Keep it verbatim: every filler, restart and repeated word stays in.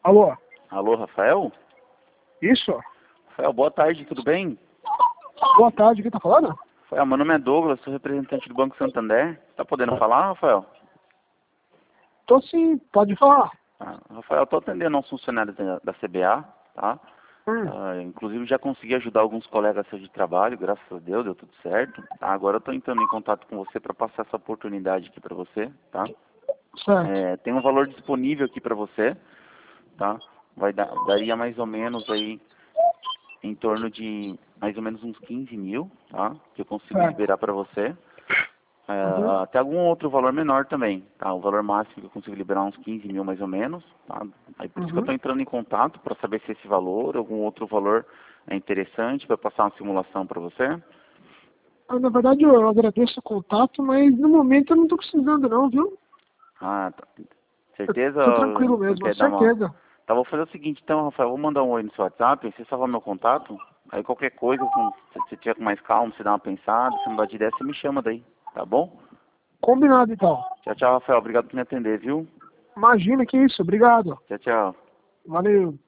Alô? Alô, Rafael? Isso? Rafael, boa tarde, tudo bem? Boa tarde, quem tá falando? Rafael, meu nome é Douglas, sou representante do Banco Santander. Tá podendo falar, Rafael? Tô sim, pode falar. Ah, Rafael, eu tô atendendo aos funcionários da, da C B A, tá? Hum. Ah, inclusive já consegui ajudar alguns colegas seus de trabalho, graças a Deus, deu tudo certo. Tá? Agora eu tô entrando em contato com você para passar essa oportunidade aqui para você, tá? Certo. É, tem um valor disponível aqui para você, tá? Vai dar, daria mais ou menos aí em torno de mais ou menos uns quinze mil, tá? Que eu consigo Certo. liberar para você. Uhum. É, até algum outro valor menor também, tá? O valor máximo que eu consigo liberar uns quinze mil mais ou menos, tá? Aí por isso que eu Uhum. estou entrando em contato para saber se esse valor, algum outro valor é interessante para passar uma simulação para você. Ah, na verdade, eu agradeço o contato, mas no momento eu não tô precisando não, viu? Ah, tá. Eu Certeza? tô tranquilo Não mesmo, quer dar uma... certeza. Tá, vou fazer o seguinte então, Rafael, vou mandar um oi no seu WhatsApp, você salva meu contato, aí qualquer coisa, com- se você tiver com mais calma, você dá uma pensada, se não dá de ideia, você me chama daí, tá bom? Combinado então. Tchau, tchau, Rafael, obrigado por me atender, viu? Imagina que isso, obrigado. Tchau, tchau. Valeu.